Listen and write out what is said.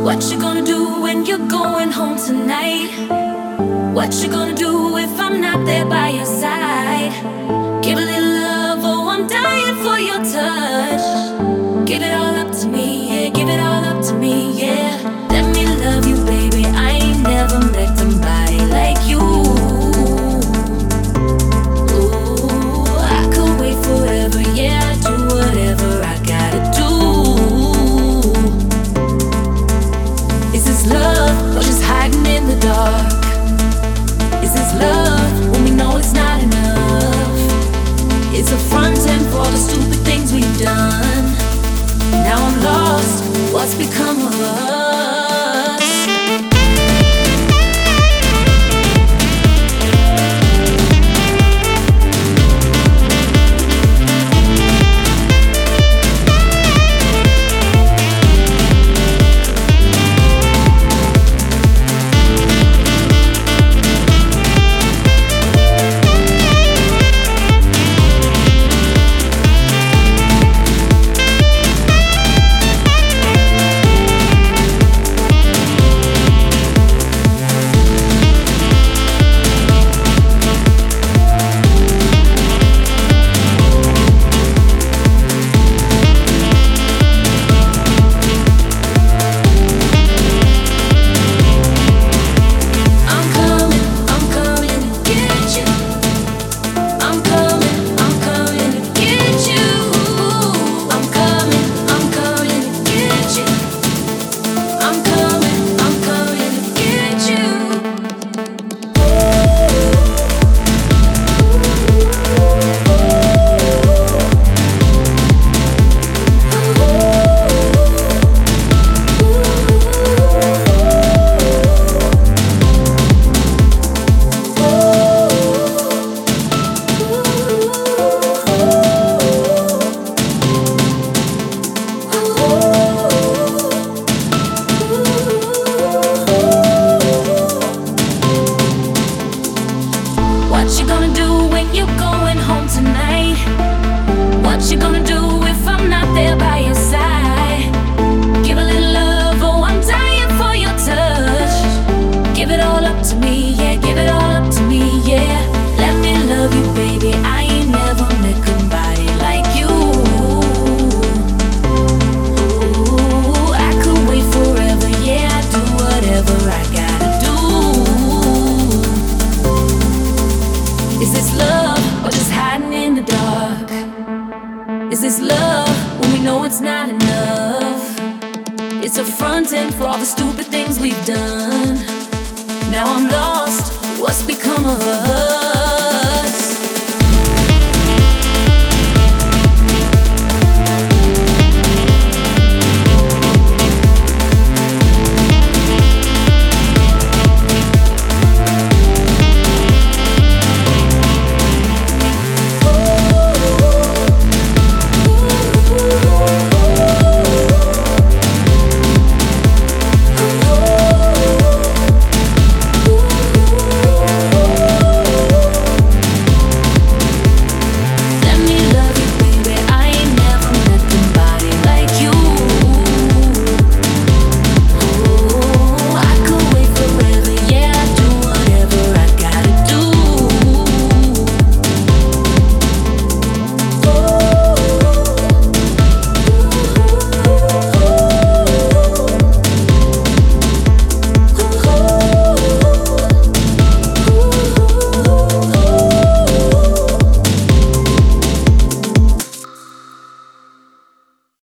What you gonna do when you're going home tonight? What you gonna do if I'm not there by your side? Give a little love, oh I'm dying for your touch. Give it all up to me, yeah, give it all up to me, yeah. Let me love you, baby, I ain't never met somebody like you. Ooh, I could wait forever, yeah, I'd do whatever I gotta do. Is this love or just hiding in the dark? Is this love when we know it's not enough? It's a front end for all the stupid things we've done. Now I'm lost, what's become of us? What you gonna do when you're going home tonight? What you gonna do if I'm not there by your side? Give a little love, oh I'm dying for your touch. Give it all up to me, yeah, give it all up to me, yeah. Let me love you, baby, I ain't never met somebody like you. Ooh, I could wait forever, yeah, I'd do whatever I gotta do. Is this love or just hiding in the dark? Is this love when we know it's not enough? It's a front end for all the stupid things we've done. Now I'm lost, what's become of us?